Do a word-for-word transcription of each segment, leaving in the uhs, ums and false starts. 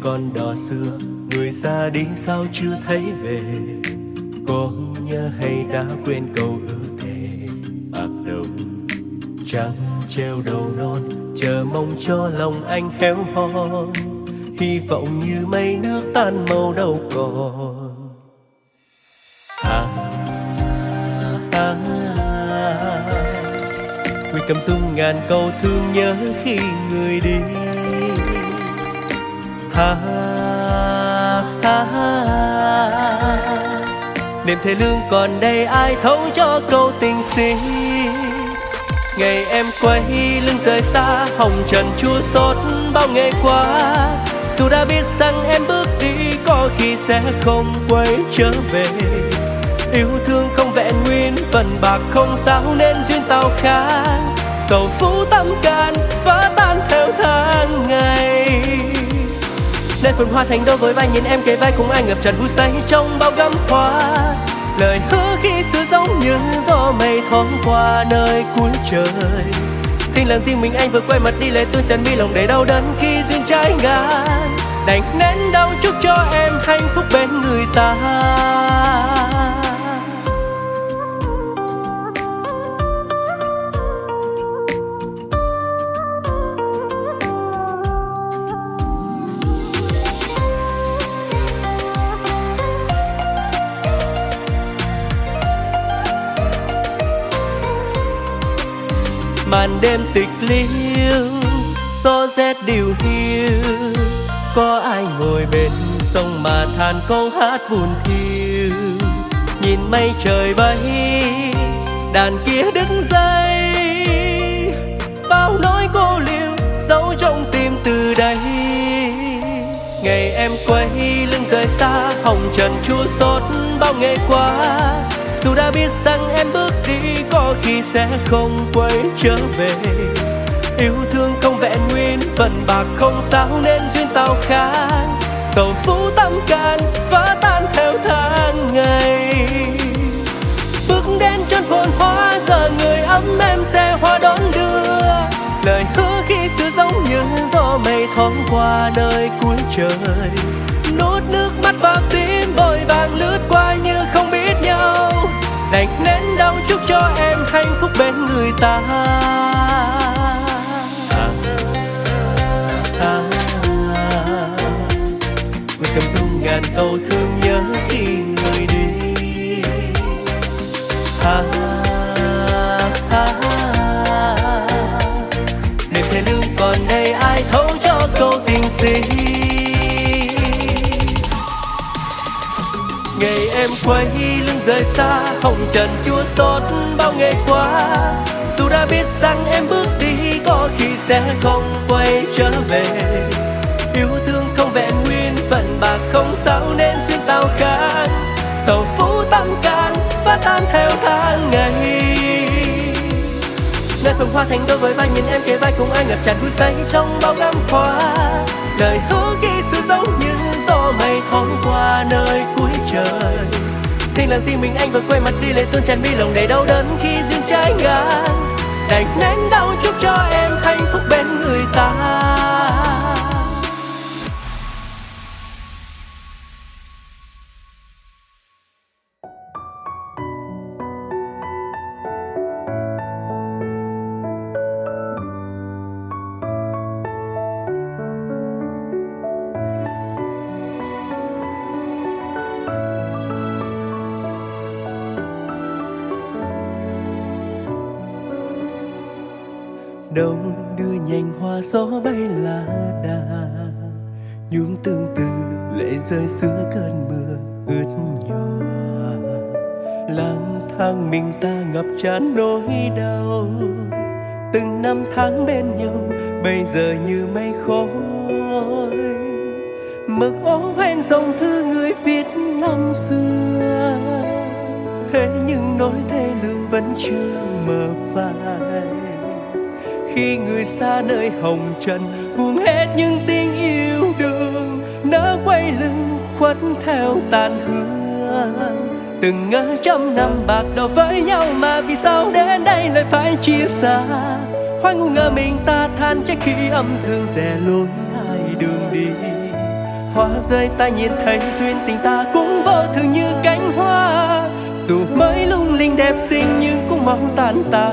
còn đò xưa, người xa đi sao chưa thấy về. Có nhớ hay đã quên câu ước thề, bạc đầu trắng treo đầu non, chờ mong cho lòng anh héo hon. Hy vọng như mây nước tan màu đâu còn. À, à, à. Nguyện cầm dung ngàn câu thương nhớ khi người đi. Ha, ha, ha. Niềm thề lương còn đây ai thấu cho câu tình si. Ngày em quay lưng rời xa, hồng trần chua xót bao ngày qua. Dù đã biết rằng em bước đi có khi sẽ không quay trở về. Yêu thương không vẹn nguyên, phần bạc không sao nên duyên tao khác. Sầu phũ tâm can vỡ tan theo tháng ngày. Nơi phồn hoa thành đô với vai, nhìn em kề vai cùng anh ngập tràn vui say trong bao gấm hoa. Lời hứa khi xưa giống như gió mây thoáng qua nơi cuối trời. Tình lặng riêng mình anh vừa quay mặt đi, lệ tuôn tràn mi lòng đầy đau đớn khi duyên trái ngang. Đành nén đau chúc cho em hạnh phúc bên người ta. Màn đêm tịch liêu, gió rét điều hiu. Có ai ngồi bên sông mà than câu hát buồn thiêu. Nhìn mây trời bay, đàn kia đứng dậy. Bao nỗi cô liêu giấu trong tim từ đây. Ngày em quay lưng rời xa, hồng trần chua xót bao ngày qua. Dù đã biết rằng em bước đi có khi sẽ không quay trở về. Yêu thương không vẹn nguyên, phần bạc không sao nên duyên tao khác. Sầu phũ tâm can vỡ tan theo tháng ngày. Bước đến chân phồn hoa, giờ người ấm em xe hoa đón đưa. Lời hứa khi xưa giống như gió mây thoáng qua nơi cuối trời. Nuốt nước mắt vào tim vội vàng lướt qua như không biết nhau. Đành nén đau chúc cho em hạnh phúc bên người ta. À, à, à. Nguyện cầm dung ngàn câu thương nhớ khi người đi. À, à, à. Niềm thề lương còn đây ai thấu cho câu tình si. Ngày em quay lưng rời xa, hồng trần chua xót bao ngày qua. Dù đã biết rằng em bước đi có khi sẽ không quay trở về. Yêu thương không vẹn nguyên, phần bạc không sao nên duyên tao khác. Sầu phũ tâm can vỡ tan theo tháng ngày. Nơi phồn hoa thành đôi với vai, nhìn em kề vai cùng anh ngập tràn vui say trong bao năm qua. Lời hứa khi xưa giống như gió mây thoáng qua nơi cuối trời. Tình lặng riêng mình anh vừa quay mặt đi, lệ tuôn tràn mi lòng đầy đau đớn khi duyên trái ngang. Đành nén đau chúc cho em hạnh phúc bên người ta. Đông đưa nhành hoa gió bay lá đà. Nhuốm tương tư lệ rơi giữa cơn mưa ướt nhòa. Lang thang mình ta ngập tràn nỗi đau. Từng năm tháng bên nhau bây giờ như mây khói. Mực ố hoen dòng thư người viết năm xưa. Thế nhưng nỗi thê lương vẫn chưa mờ phai. Khi người xa nơi hồng trần buông hết những tình yêu đương. Nỡ quay lưng khuất theo tàn hương. Từng ngỡ trăm năm bạc đầu với nhau mà vì sao đến đây lại phải chia xa. Hoài ngu ngờ mình ta than trách khi âm dương rẽ lối hai đường đi. Hoa rơi ta nhìn thấy duyên tình ta cũng vô thường như cánh hoa, dù mới lung linh đẹp xinh nhưng cũng mau tàn tạ.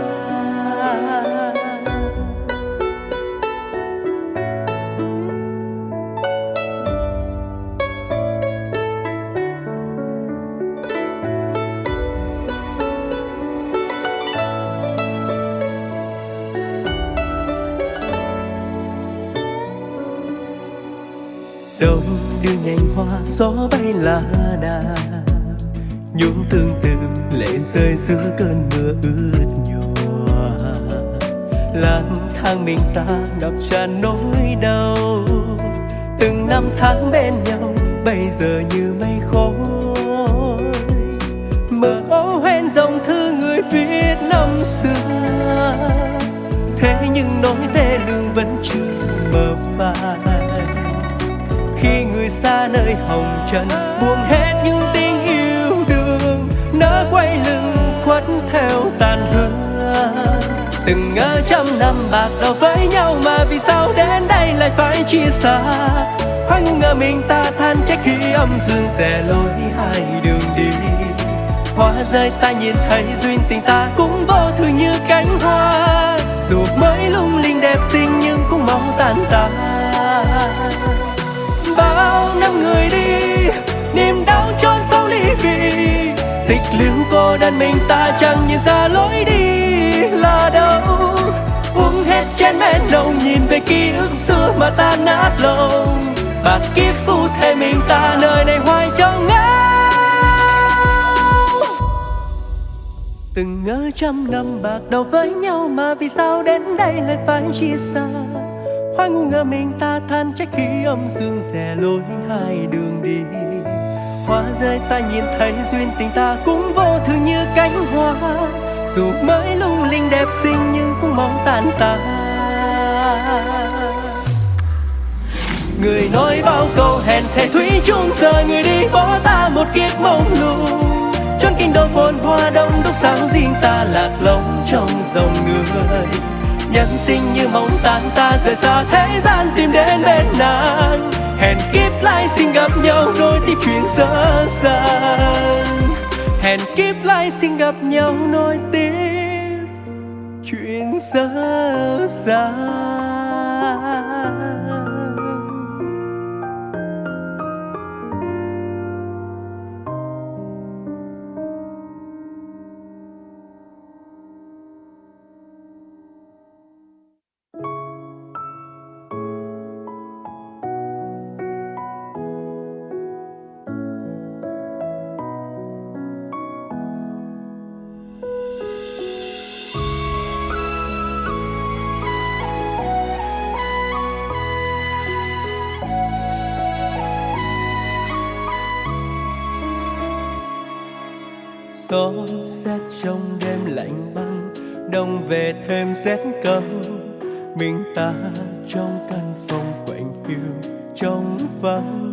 Đông đưa nhành hoa gió bay lá đà, nhún tương tư lệ rơi giữa cơn mưa ướt nhòa. Lang thang mình ta đọc tràn nỗi đau, từng năm tháng bên nhau bây giờ như mây khói. Mơ ấu hoen dòng thư người viết năm xưa, thế nhưng nỗi tê lương vẫn chưa mờ phai. Khi người xa nơi hồng trần buông hết những tình yêu đương, nỡ quay lưng khuất theo tàn hương. Từng ngỡ trăm năm bạc đầu với nhau mà vì sao đến đây lại phải chia xa. Hoài ngu ngờ mình ta than trách khi âm dương rẽ lối hai đường đi. Hoa rơi ta nhìn thấy duyên tình ta cũng vô thường như cánh hoa, dù mới lung linh đẹp xinh nhưng cũng mau tàn tạ. Bao năm người đi, niềm đau trôn sâu ly biệt, tịch lưu cô đơn mình ta chẳng nhìn ra lối đi là đâu. Uống hết chén men nồng nhìn về ký ức xưa mà ta nát lòng. Bạc kiếp phu thề mình ta nơi này hoài cho ngao. Từng ngỡ trăm năm bạc đầu với nhau mà vì sao đến đây lại phải chia xa. Hoài ngu ngờ mình ta than trách khi âm dương rẽ lối hai đường đi. Hoa rơi ta nhìn thấy duyên tình ta cũng vô thường như cánh hoa, dù mới lung linh đẹp xinh nhưng cũng mong tàn tạ. Người nói bao câu hẹn thề thủy chung giờ người đi bỏ ta một kiếp mông lung. Chốn kinh đô phồn hoa đông đúc sao riêng ta lạc lõng trong dòng người. Nhân sinh như mong tan ta rời xa thế gian tìm đến bên nàng. Hẹn kiếp lại xin gặp nhau nối tiếp chuyện dở dàng. Hẹn kiếp lại xin gặp nhau nối tiếp chuyện dở dàng. Gió rét trong đêm lạnh băng, đông về thêm rét căm. Mình ta trong căn phòng quạnh hiu trong vắng,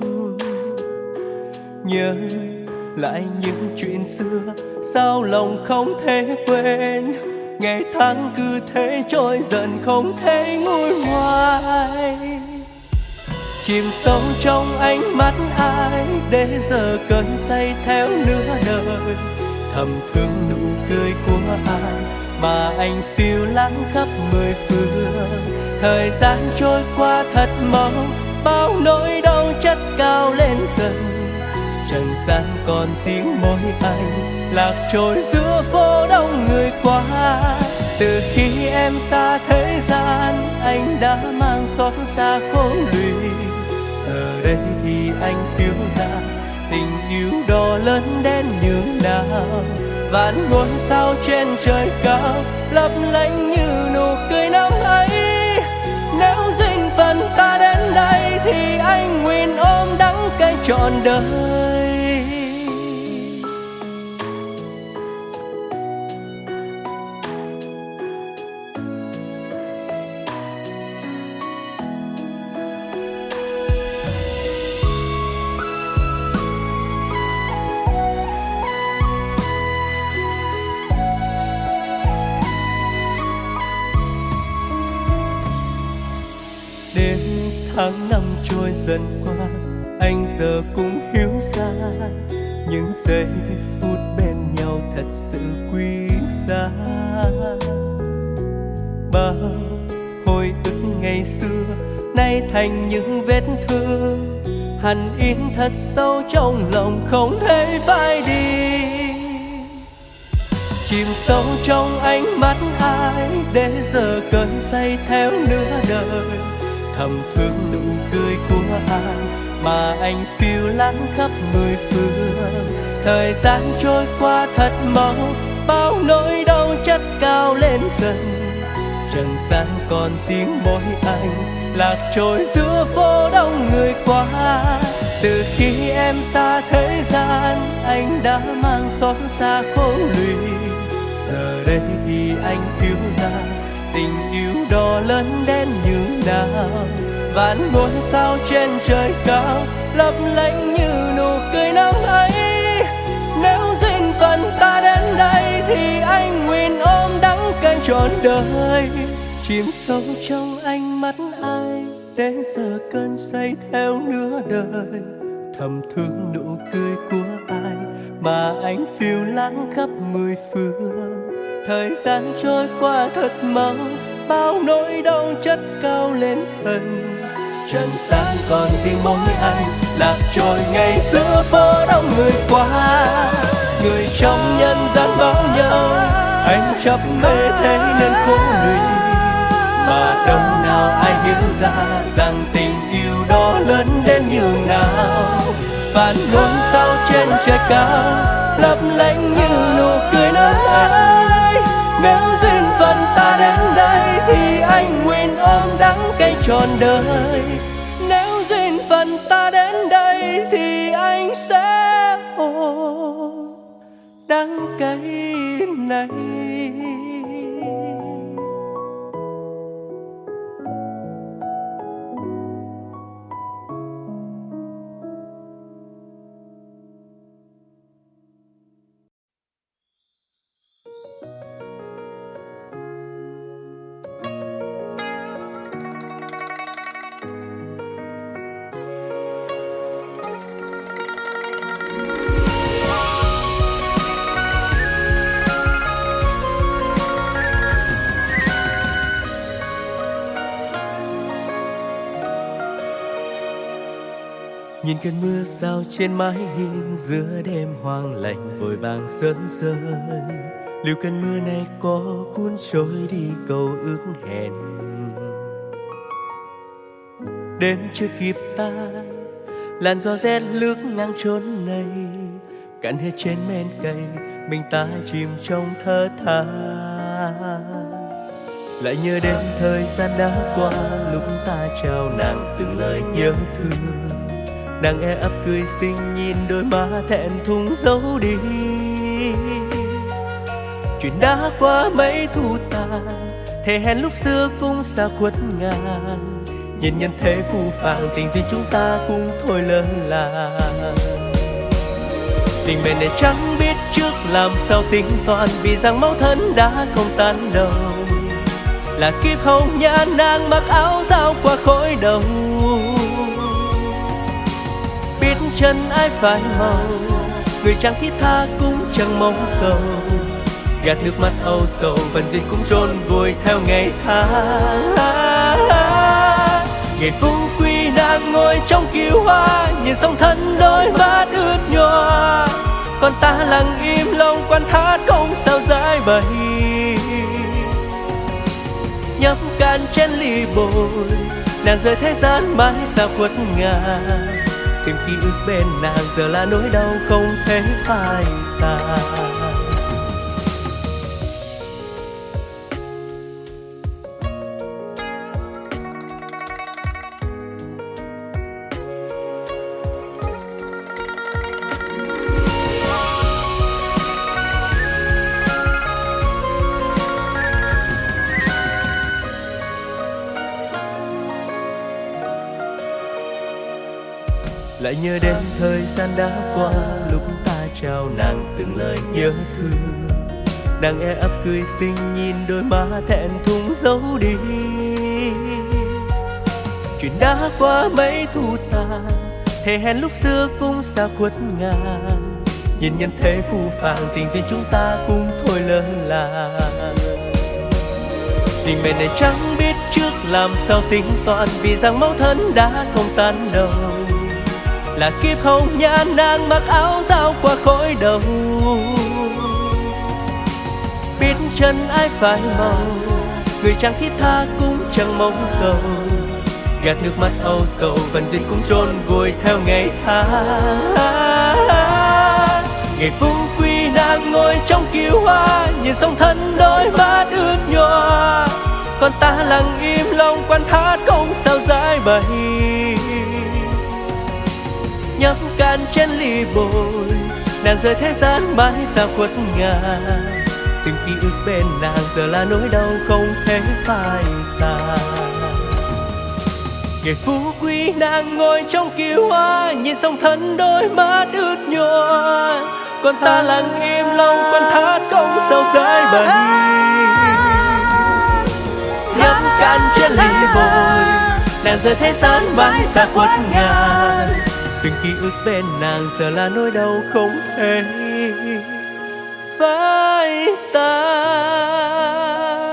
nhớ lại những chuyện xưa sao lòng không thể quên. Ngày tháng cứ thế trôi dần không thể nguôi ngoai. Chìm sâu trong ánh mắt ai để giờ cơn say theo nửa đời. Thầm thương nụ cười của ai mà anh phiêu lãng khắp mười phương. Thời gian trôi qua thật mau, bao nỗi đau chất cao lên dần. Trần gian còn riêng mỗi anh lạc trôi giữa phố đông người qua. Từ khi em xa thế gian anh đã mang xót xa khôn lụy. Giờ đây thì anh hiểu ra tình yêu đó lớn đến nhường nào. Vạn ngôi sao trên trời cao lấp lánh như nụ cười năm ấy. Nếu duyên phận ta đến đây thì anh nguyện ôm đắng cay trọn đời. Tháng năm trôi dần qua, giờ cũng hiểu ra những giây phút bên nhau thật sự quý giá. Bao hồi ức ngày xưa nay thành những vết thương hằn in thật sâu trong lòng không thể phai đi. Chìm sâu trong ánh mắt ai để giờ cơn say theo nửa đời, thầm thương nụ cười của ai mà anh phiêu lãng khắp mười phương. Thời gian trôi qua thật mau, bao nỗi đau chất cao lên dần. Trần gian còn riêng mỗi anh lạc trôi giữa phố đông người qua. Từ khi em xa thế gian, anh đã mang xót xa khôn lụy. Giờ đây thì anh hiểu ra tình yêu đó lớn đến như nào. Vạn ngôi sao trên trời cao lấp lánh như nụ cười năm ấy. Nếu duyên phận ta đến đây thì anh nguyện ôm đắng cay trọn đời. Chìm sâu trong ánh mắt ai để giờ cơn say theo nửa đời, thầm thương nụ cười của ai mà anh phiêu lãng khắp mười phương. Thời gian trôi qua thật mau, bao nỗi đau chất cao lên dần. Trần gian còn riêng mỗi anh lạc trôi ngay giữa phố đông người qua. Người trong nhân gian bao nhau, anh chấp mê thế nên khổ lụy. Mà đâu nào ai hiểu ra rằng tình yêu đó lớn đến nhường nào. Vạn ngôi sao trên trời cao lấp lánh như nụ cười năm ấy. Nếu duyên phận ta đến đây thì anh nguyện ôm đắng cay trọn đời. Nếu duyên phận ta đến đây thì anh sẽ ôm đắng cay này. Nhìn cơn mưa rào trên mái hiên giữa đêm hoang lạnh vội vàng rơi rơi. Liệu cơn mưa này có cuốn trôi đi câu ước hẹn? Đêm chưa kịp tan, làn gió rét lướt ngang chốn này, cạn hết trên men cây, mình ta chìm trong thơ than. Lại nhớ đến thời gian đã qua, lúc ta trao nàng từng lời nhớ thương. Nàng e ấp cười xinh nhìn đôi má thẹn thùng giấu đi. Chuyện đã qua mấy thu tàn, thề hẹn lúc xưa cũng xa khuất ngàn. Nhìn nhân thế phù phàng, tình gì chúng ta cũng thôi lơ là. Tình bên này chẳng biết trước làm sao tính toán, vì rằng máu thân đã không tan đâu. Là kiếp hồng nhan nàng mặc áo dao qua khói đầu. Biết chân ai phải màu, người chẳng thiết tha cũng chẳng mong cầu. Gạt nước mắt âu sầu, phần gì cũng chôn vùi theo ngày tháng. Ngày phú quý nàng ngồi trong kiều hoa, nhìn song thân đôi mắt ướt nhòa. Còn ta lặng im lòng quan thát không sao giải bày. Nhấp can chén ly bồi, nàng rời thế gian mãi xa khuất ngàn. Tìm ký ức bên nàng giờ là nỗi đau không thể phai tàn. Lại nhớ đến thời gian đã qua, lúc ta trao nàng từng lời nhớ thương. Nàng e ấp cười xinh nhìn đôi má thẹn thùng giấu đi. Chuyện đã qua mấy thu tàn, thề hẹn lúc xưa cũng xa khuất ngàn, nhìn nhân thế phù phàng tình duyên chúng ta cũng thôi lỡ làng. Tình mẹ này chẳng biết trước làm sao tính toán, vì rằng mâu thuẫn đã không tan đâu. Là kiếp hồng nhan nàng mặc áo dao qua khói đầu, biết chân ai phải màu, người chẳng thiết tha cũng chẳng mong cầu. Gạt nước mắt âu sầu phần duyên cũng chôn vùi theo ngày tháng. Ngày phú quý nàng ngồi trong kiều hoa, nhìn sông thân đôi mắt ướt nhòa. Còn ta lặng im lòng quan thát không sao giải bày. Nhấp can chén ly bồi, nàng rời thế gian mãi xa khuất ngàn. Từng ký ức bên nàng giờ là nỗi đau không thể phai tàn. Ngày phú quý nàng ngồi trong kiều hoa, nhìn sông thân đôi mắt ướt nhòa. Còn ta lặng im lòng quan thát không sao giải bày. Nhấp can chén ly bồi, nàng rời thế gian mãi xa khuất ngàn. Từng ký ức bên nàng giờ là nỗi đau không thể phai tàn.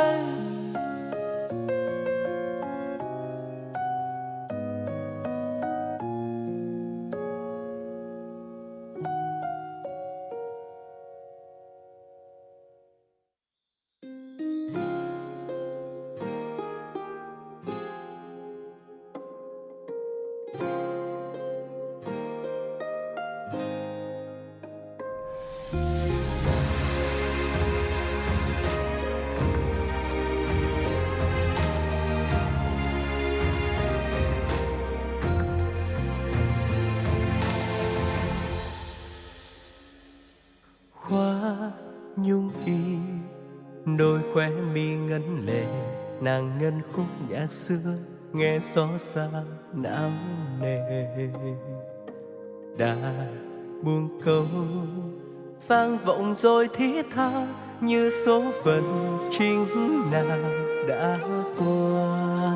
Hoa nhung y đôi khóe mi ngân lệ, nàng ngân khúc nhạc xưa nghe xót xa não nề. Đã buông câu vang vọng rồi thiết tha, như số phận chính nàng đã qua.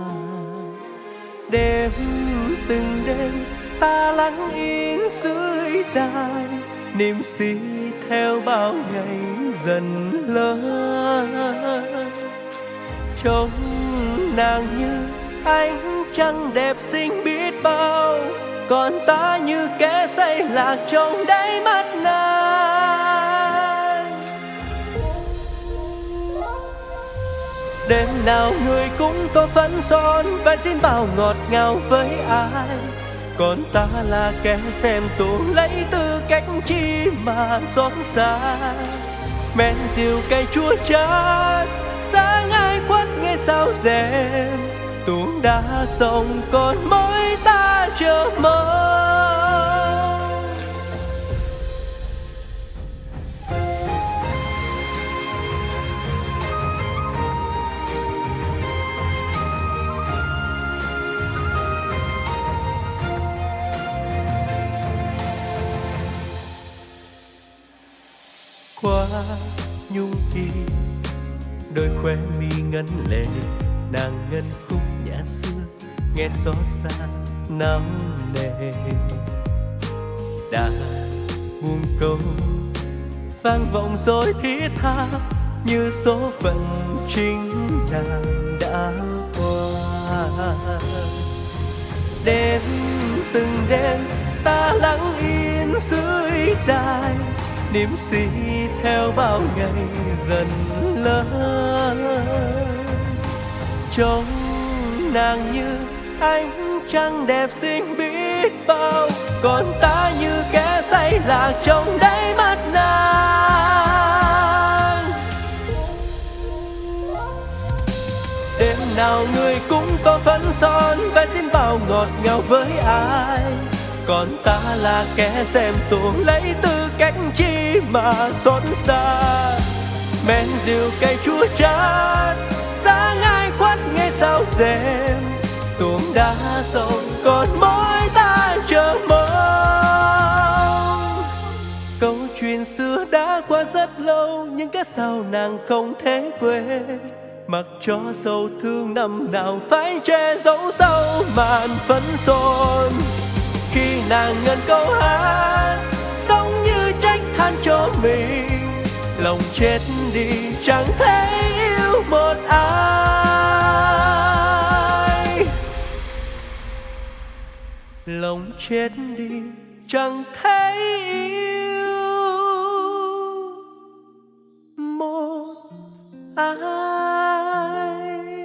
Đêm từng đêm ta lắng yên dưới đài, niềm si theo bao ngày dần lớn. Trông nàng như ánh trăng đẹp xinh biết bao, còn ta như kẻ say lạc trong đáy mắt nàng. Đêm nào người cũng có phấn son, vai xin bao ngọt ngào với ai. Còn ta là kẻ xem tù, lấy tư cách chi mà xót xa. Men rượu cay chua chát, sáng ai khuất nghe sao rèm. Tuồng đã sông còn mỗi ta chờ mong. Qua nhung kỳ đôi khóe mi ngân lệ, nàng ngân khúc nhạc xưa nghe xót xa nắm nề. Đã buông câu vang vọng rồi thiết tha, như số phận chính nàng đã qua. Đêm từng đêm ta lặng yên dưới đài, niềm si theo bao ngày dần lớn. Trông nàng như ánh trăng đẹp xinh biết bao, còn ta như kẻ say lạc trong đáy mắt nàng. Đêm nào người cũng có phấn son, vai xin bao ngọt ngào với ai. Còn ta là kẻ xem tuồng, lấy tư cách chi mà xót xa. Men rượu cay chua chát, sáng ai khuất nghe sao rèm. Tuồng đã sông còn mỗi ta chờ mong. Câu chuyện xưa đã qua rất lâu, nhưng cái sao nàng không thể quên. Mặc cho sầu thương năm nào phải che giấu sau màn phấn son. khi nàng ngân câu hát giống như trách than cho mình, lòng chết đi chẳng thể yêu một ai, lòng chết đi chẳng thể yêu một ai.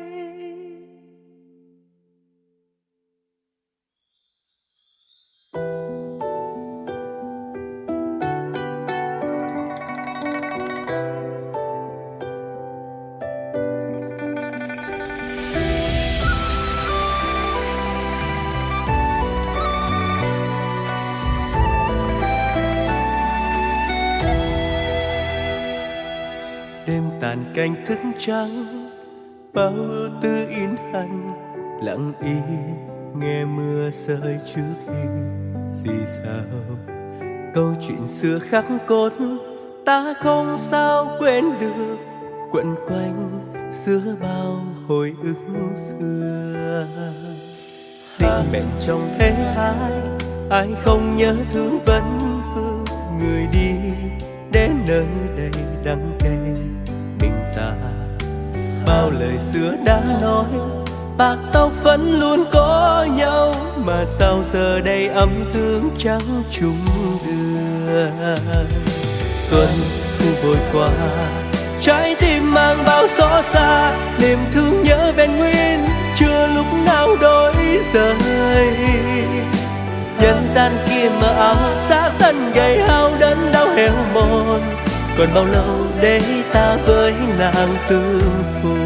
Đêm tàn canh thức trắng, bao ưu tư in hằn, lặng im nghe mưa rơi trước khi xì xào. Câu chuyện xưa khắc cốt ta không sao quên được, quẩn quanh xưa bao hồi ức xưa. Sinh mệnh trong thế thái, ai không nhớ thương vấn vương, người đi đến nơi đây đắng cay mình ta. Bao lời xưa đã nói, bạc tóc vẫn luôn có nhau, mà sao giờ đây âm dương chẳng chung đường. Xuân thu vội qua, trái tim mang bao xót xa, niềm thương nhớ bên nguyên chưa lúc nào đổi rời. Nhân gian kia mờ ảo xác thân gầy hao đớn đau héo mòn, còn bao lâu để ta với nàng tương phùng.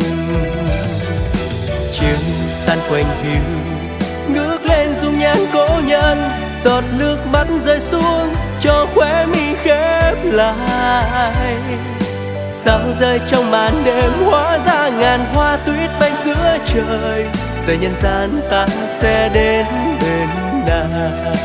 Chiều tan quanh hiu ngước lên dung nhan cố nhân, giọt nước mắt rơi xuống cho khóe mi khép lại. Sao rơi trong màn đêm hóa ra ngàn hoa tuyết bay giữa trời, giờ nhân gian ta sẽ đến bên nàng.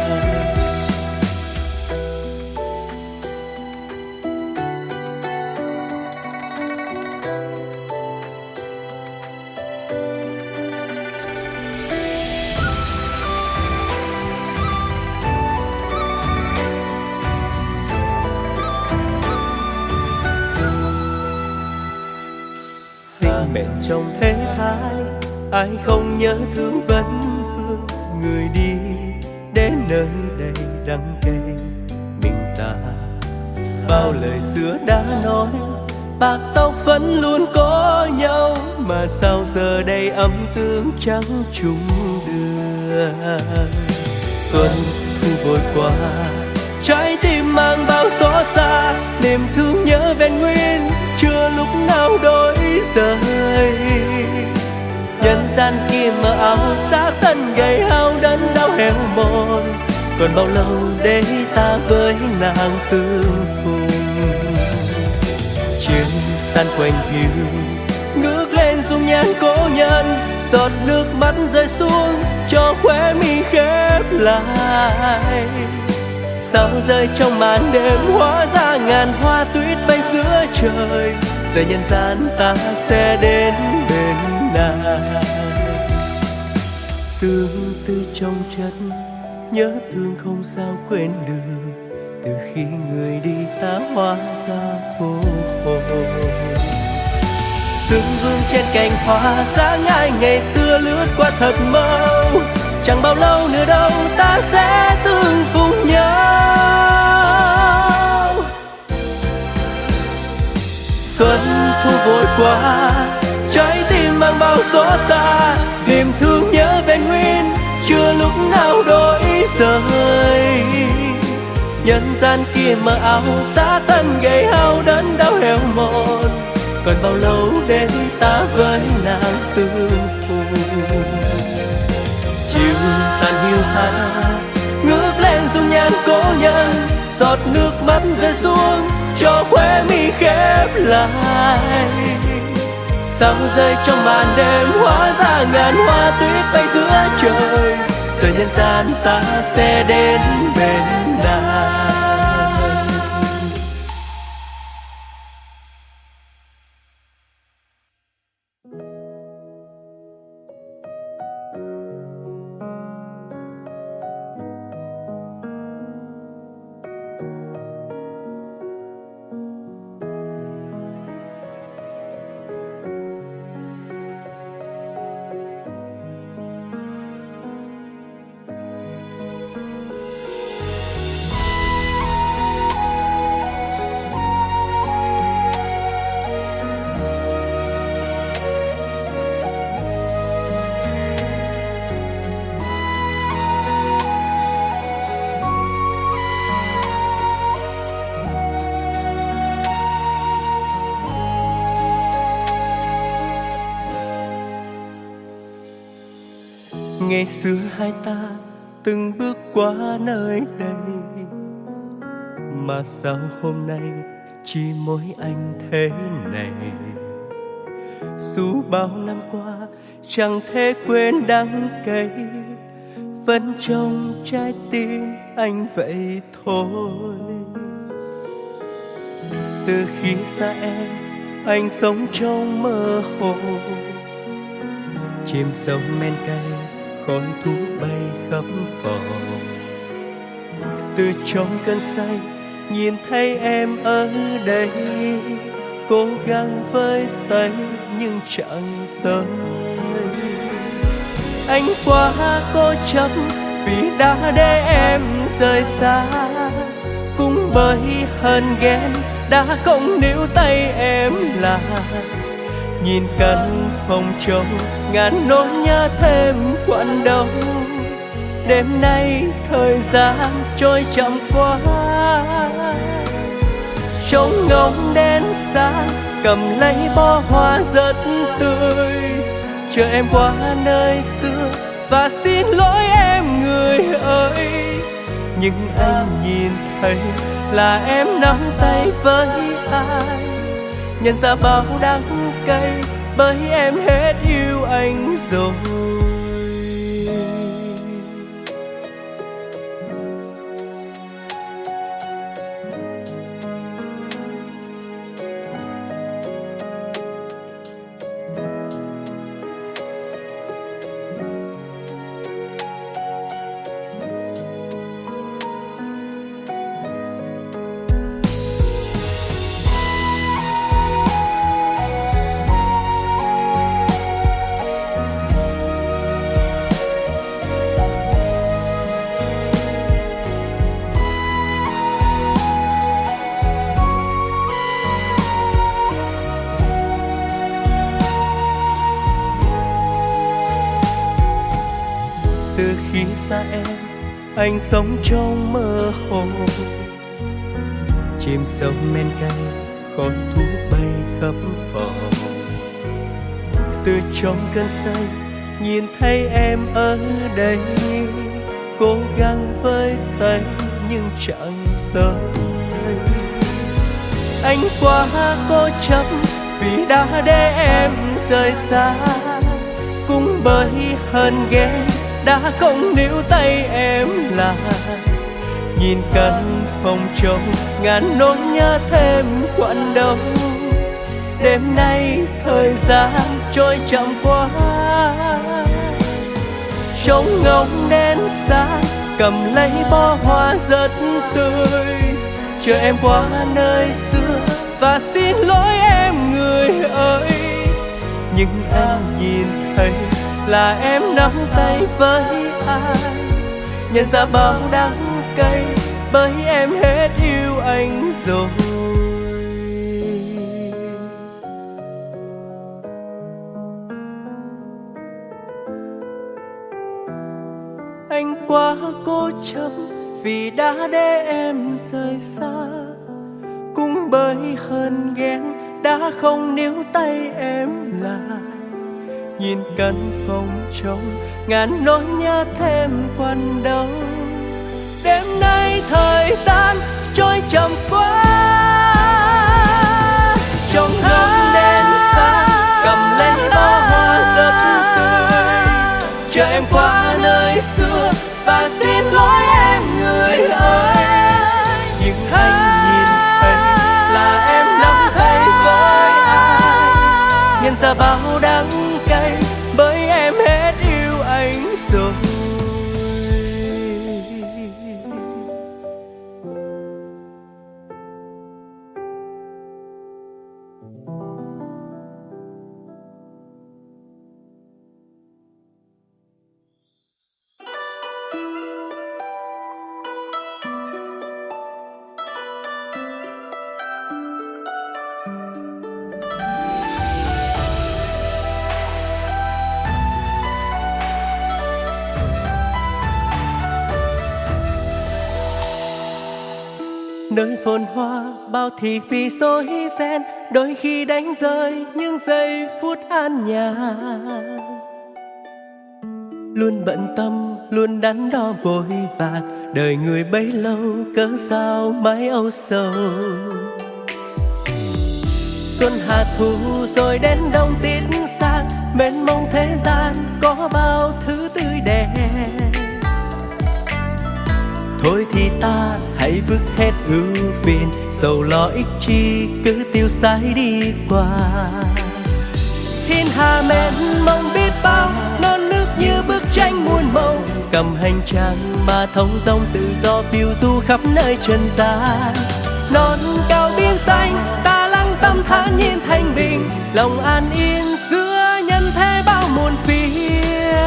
Sinh mệnh trong thế thái, ai không nhớ thương vấn vương, người đi đến nơi đây đắng cay mình ta. Bao lời xưa đã nói, bạc tóc vẫn luôn có nhau, mà sao giờ đây âm dương chẳng chung đường. Xuân thu vội qua, trái tim mang bao xót xa, niềm thương nhớ bên nguyên chưa lúc nào đổi rời. Nhân gian kia mờ ảo xác thân gầy hao đớn đau héo mòn, còn bao lâu để ta với nàng tương phùng. Chiều tan quanh hiu ngước lên dung nhan cố nhân, giọt nước mắt rơi xuống cho khóe mi khép lại. Sao rơi trong màn đêm hóa ra ngàn hoa tuyết bay giữa trời, giờ nhân gian ta sẽ đến bên nàng. Tương tư trong chất, nhớ thương không sao quên được, từ khi người đi ta hóa ra vô hồn. Sương vương trên cành hoa dáng ai ngày xưa lướt qua thật mau, chẳng bao lâu nữa đâu ta sẽ tương phùng nhau. Xuân thu vội qua, trái tim mang bao xót xa, niềm thương nhớ bên nguyên chưa lúc nào đổi rời. Nhân gian kia mờ ảo xác thân gầy hao đớn đau héo mòn, còn bao lâu để ta với nàng tương phùng. Chiều tàn hiu hắt ngước lên dung nhan cố nhân, giọt nước mắt rơi xuống cho khóe mi khép lại. Sao rơi trong màn đêm hóa ra ngàn hoa tuyết bay giữa trời, giờ nhân gian ta sẽ đến bên nàng. Ngày xưa hai ta từng bước qua nơi đây, mà sao hôm nay chỉ mỗi anh thế này. Dù bao năm qua chẳng thể quên đắng cay, vẫn trong trái tim anh vậy thôi. Từ khi xa em, anh sống trong mơ hồ, chim sông men cay, khói thuốc bay khắp phòng. Từ trong cơn say nhìn thấy em ở đây, cố gắng với tay nhưng chẳng tới. Anh quá cố chấp vì đã để em rời xa, cũng bởi hờn ghen đã không níu tay em lại. Nhìn căn phòng trống ngàn nỗi nhớ thêm quặn đầu, đêm nay thời gian trôi chậm quá. Trông ngóng đến sáng cầm lấy bó hoa rất tươi, chờ em qua nơi xưa và xin lỗi em người ơi. Nhưng anh nhìn thấy là em nắm tay với ai, nhận ra bao đắng cay bởi em hết yêu anh rồi. Từ khi xa em, anh sống trong mơ hồ, chim sông men cay, khói thuốc bay khắp phòng. Từ trong cơn say nhìn thấy em ở đây, cố gắng với tay nhưng chẳng tới. Anh quá cố chấp vì đã để em rời xa, cũng bởi hờn ghen đã không níu tay em lại. Nhìn căn phòng trống ngàn nỗi nhớ thêm quặn đầu, đêm nay thời gian trôi chậm quá. Trông ngóng đến sáng cầm lấy bó hoa rất tươi, chờ em qua nơi xưa và xin lỗi em người ơi. Nhưng anh nhìn thấy là em nắm tay với ai, nhận ra bao đắng cay bởi em hết yêu anh rồi. Anh quá cố chấp vì đã để em rời xa, cũng bởi hờn ghen đã không níu tay em lại. Nhìn căn phòng trống ngàn nỗi nhớ thêm quặn đầu, đêm nay thời gian trôi chậm quá. Trong ngóng đến sáng cầm lấy bó hoa rất tươi, chờ em qua nơi xưa và xin lỗi em người ơi. Nhưng anh nhìn thấy là em nắm tay với ai, nhận ra bao đắng cay bởi em hết yêu anh rồi. Nơi phồn hoa bao thị phi rối ren, đôi khi đánh rơi những giây phút an nhàn. luôn bận tâm, luôn đắn đo vội vàng. Đời người bấy lâu cớ sao mãi âu sầu. Xuân hạ thu rồi đến đông tiết sang, mênh mông thế gian có bao thứ tươi đẹp. Thôi thì ta hãy vứt hết ưu phiền, sầu lo ích chi cứ tiêu sái đi qua. Thiên hà mênh mông biết bao, non nước như bức tranh muôn màu. Cầm hành trang mà thông dong tự do phiêu du khắp nơi trần gian. Non cao biên xanh ta lắng tâm thản nhiên thanh bình, lòng an yên giữa nhân thế bao muôn phía.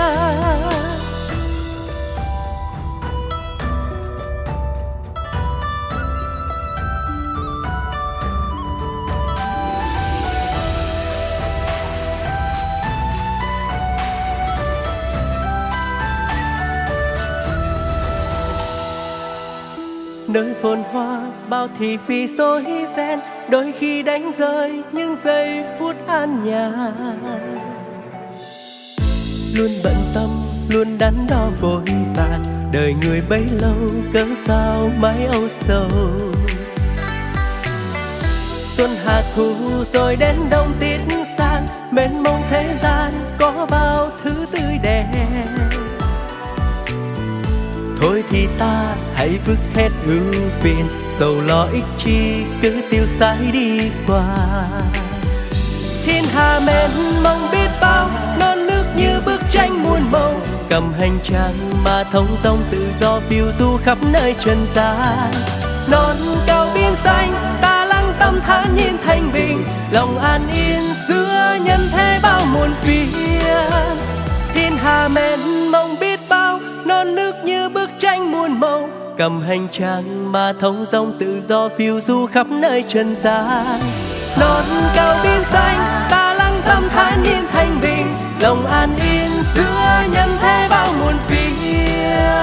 Nơi phồn hoa bao thị phi rối ren, đôi khi đánh rơi những giây phút an nhàn. Luôn bận tâm, luôn đắn đo vội vàng. Đời người bấy lâu cớ sao mãi âu sầu. Xuân hạ thu rồi đến đông tiết sang, mênh mông thế gian có bao thứ tươi đẹp. Thôi thì ta hãy vứt hết ưu phiền, sầu lo ích chi cứ tiêu sái đi qua. Thiên hà mênh mông biết bao, non nước như bức tranh muôn màu. Cầm hành trang mà thông dong tự do phiêu du khắp nơi trần gian. Non cao biên xanh ta lắng tâm thản nhiên thanh bình, lòng an yên giữa nhân thế bao muôn phía. Thiên hà mênh mông biết bao, non nước như bức tranh muôn màu. Cầm hành trang mà thông dong tự do phiêu du khắp nơi trần gian. Non cao biên xanh ta lắng tâm thản nhiên thanh bình, lòng an yên giữa nhân thế bao muôn phía.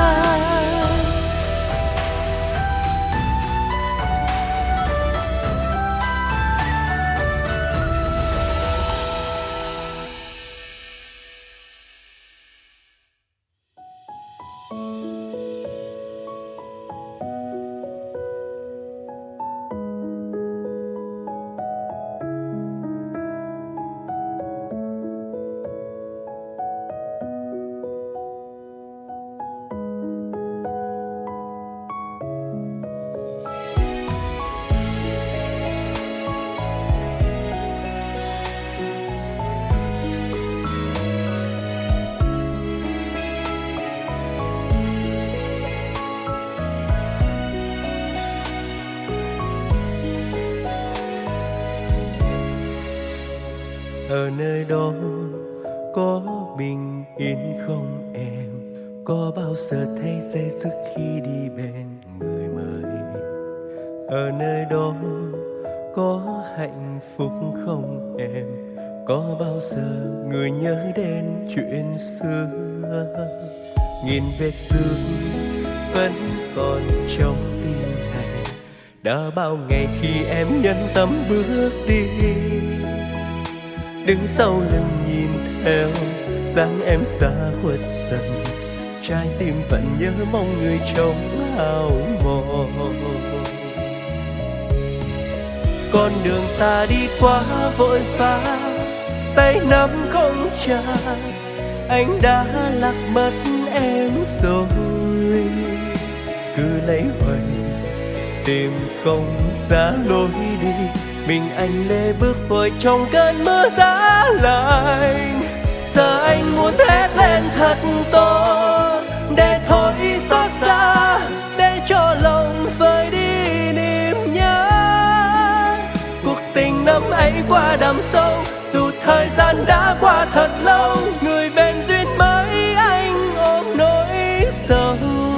Ở nơi đó có bình yên không em? Có bao giờ thấy say sức khi đi bên người mới? Ở nơi đó có hạnh phúc không em? Có bao giờ người nhớ đến chuyện xưa? Nhìn về xưa vẫn còn trong tim này. Đã bao ngày khi em nhân tâm bước đi, đứng sau lưng nhìn theo dáng em xa khuất dần. Trái tim vẫn nhớ mong người trong áo mòn. Con đường ta đi quá vội vã, tay nắm không chặt, anh đã lạc mất em rồi. Cứ lấy hoài tìm không ra lối đi, mình anh lê bước vội trong cơn mưa giá lạnh. Giờ anh muốn thét lên thật to để thôi xót xa, để cho lòng vơi đi niềm nhớ. Cuộc tình năm ấy qua đắm sâu, dù thời gian đã qua thật lâu, người bên duyên mới anh ôm nỗi sầu.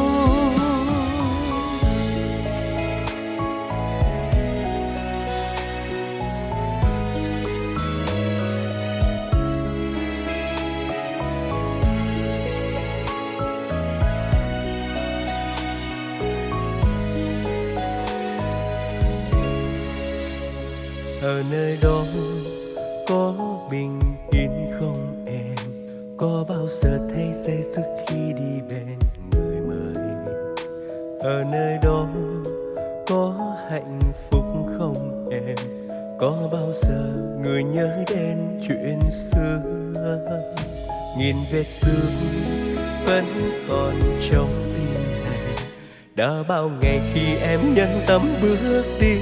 Ở nơi đó có bình yên không em? Có bao giờ thấy say sức khi đi bên người mới. Ở nơi đó có hạnh phúc không em? Có bao giờ người nhớ đến chuyện xưa? Nghìn vết xưa vẫn còn trong tim này. Đã bao ngày khi em nhân tâm bước đi,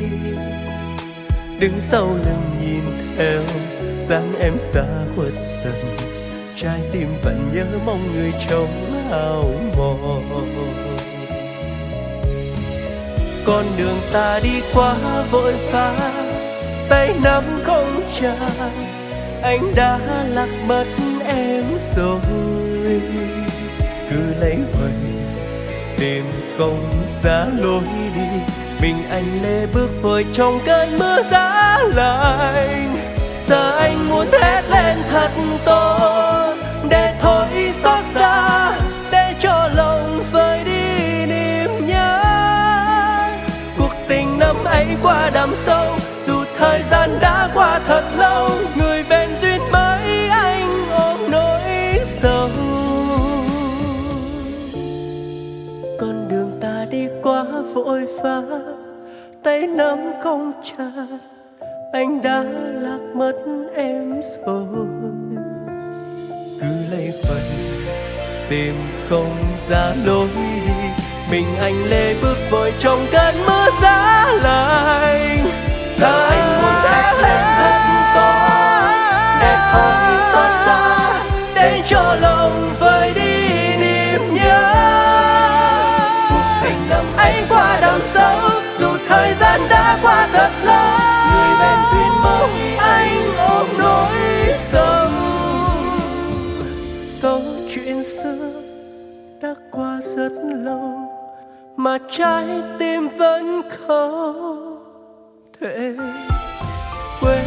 đứng sau lưng nhìn theo dáng em xa khuất dần. Trái tim vẫn nhớ mong người trong áo mòn. Con đường ta đi quá vội vã, tay nắm không chặt, anh đã lạc mất em rồi. Cứ lấy hoài tìm không ra lối đi, mình anh lê bước vội trong cơn mưa giá lạnh. Giờ anh muốn hét lên thật to để thôi xót xa, để cho lòng vơi đi niềm nhớ. Cuộc tình năm ấy qua đắm sâu, dù thời gian đã qua thật lâu, người bên duyên mới anh ôm nỗi sầu. Con đường ta đi quá vội vã, tay nắm không chặt, anh đã lạc mất em rồi. Cứ lấy hoài tìm không ra lối đi, mình anh lê bước vội trong cơn mưa giá lạnh. Giờ anh muốn thét lên thật to để thôi xót xa, để cho lòng vơi đi niềm nhớ. Cuộc tình năm ấy qua đắm sâu, dù thời gian đã qua thật lâu, người bên duyên mới anh ôm nỗi sầu. Câu chuyện xưa đã qua rất lâu mà trái tim vẫn không thể quên.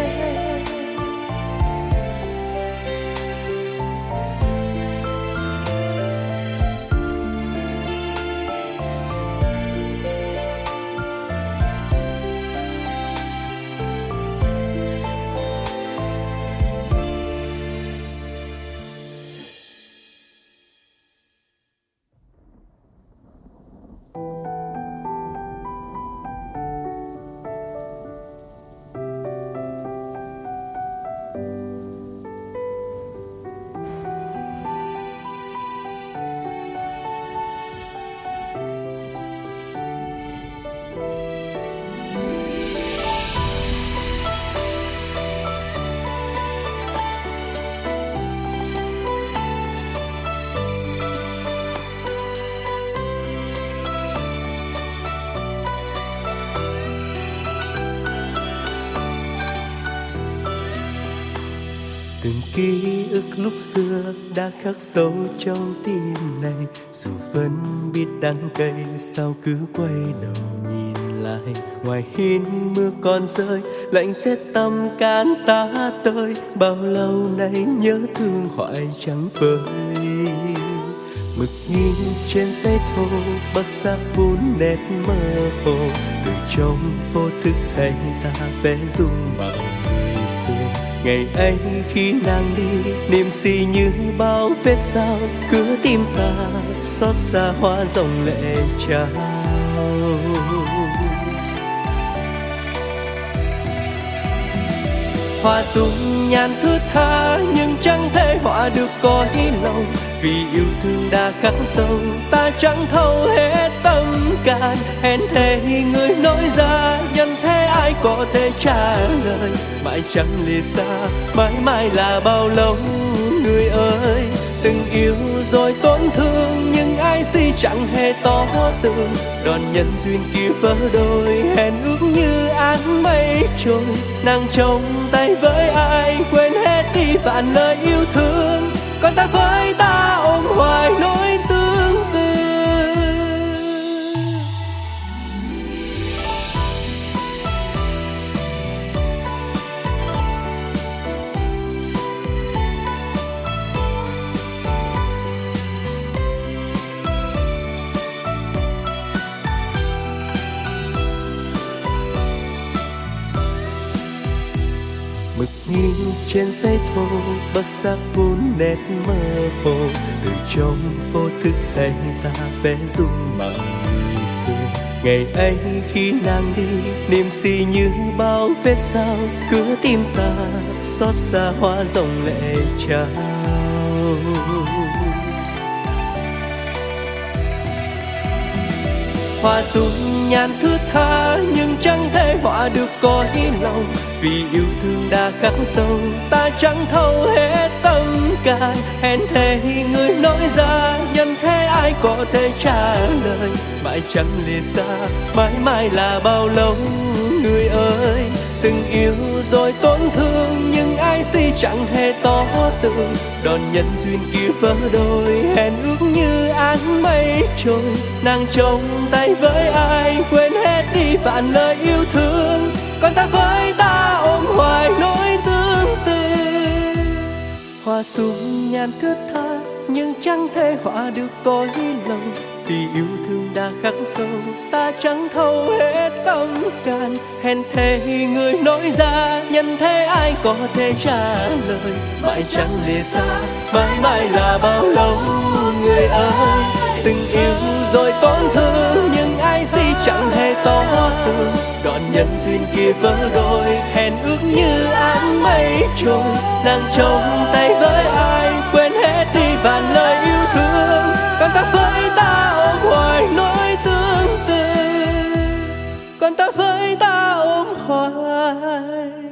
Từng ký ức lúc xưa đã khắc sâu trong tim này, dù vẫn biết đắng cay sao cứ quay đầu nhìn lại. Ngoài hiên mưa còn rơi, lạnh rét tâm can ta tơi, bao lâu nay nhớ thương hoài chẳng vơi. Mực in trên giấy thô bắc sắc vun nét mơ hồ, từ trong vô thức tay ta vẽ dung mạo người xưa. Ngày ấy khi nàng đi, niềm si như bao vết sao, cứ tim ta xót xa hoa dòng lệ trao. Hoa dung nhan thướt tha nhưng chẳng thể họa được cõi lòng, vì yêu thương đã khắc sâu ta chẳng thấu hết tâm can. Hèn thề người nói ra, nhân thế ai có thể trả lời, mãi chẳng lìa xa mãi mãi là bao lâu. Người ơi từng yêu rồi tổn thương, nhưng ai si chẳng hề tỏ tường. Đòn nhân duyên kia vỡ đôi, hẹn ước như áng mây trôi. Nàng trong tay với ai quên hết đi vạn lời yêu thương, còn ta với ta ôm hoài nỗi tương tư. Mực nghiêng trên giấy thô bất giác vun nét mơ hồ, từ trong vô thức thấy ta vẽ dung bằng người xưa. Ngày ấy khi nàng đi, niềm si như bao vết sao cứ tim ta xót xa hoa dòng lệ trao. Hoa dung nhan thướt tha nhưng chẳng thể họa được cõi lòng, vì yêu thương đã khắc sâu ta chẳng thấu hết tâm can. Hèn thề người nói ra nhân thế ai có thể trả lời, mãi chẳng lìa xa mãi mãi là bao lâu. Người ơi từng yêu rồi tổn thương nhưng ai si chẳng hề tỏ tường, đòn nhân duyên kia vỡ đôi hẹn ước như áng mây trôi. Nàng trong tay với ai quên hết đi vạn lời yêu thương, còn ta với ta ôm hoài nỗi tương tư. Hoa dung nhan thướt tha nhưng chẳng thể họa được cõi lòng, vì yêu thương đã khắc sâu ta chẳng thấu hết tâm can. Hèn thề người nói ra nhân thế ai có thể trả lời, mãi chẳng lìa xa mãi mãi là bao lâu. Người ơi từng yêu rồi tổn thương nhưng ai si chẳng hề tỏ tường, đoạn nhân duyên kia vỡ đôi hẹn ước như áng mây trôi. Nàng trong tay với ai quên hết đi vạn lời yêu thương, còn ta với ta ôm hoài nỗi tương tư, còn ta với ta ôm hoài